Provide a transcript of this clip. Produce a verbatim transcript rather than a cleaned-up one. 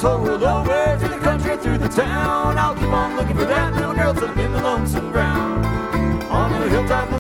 soul rolled over to the country through the town. I'll keep on looking for that little girl tucked in the lonesome ground on the hilltop.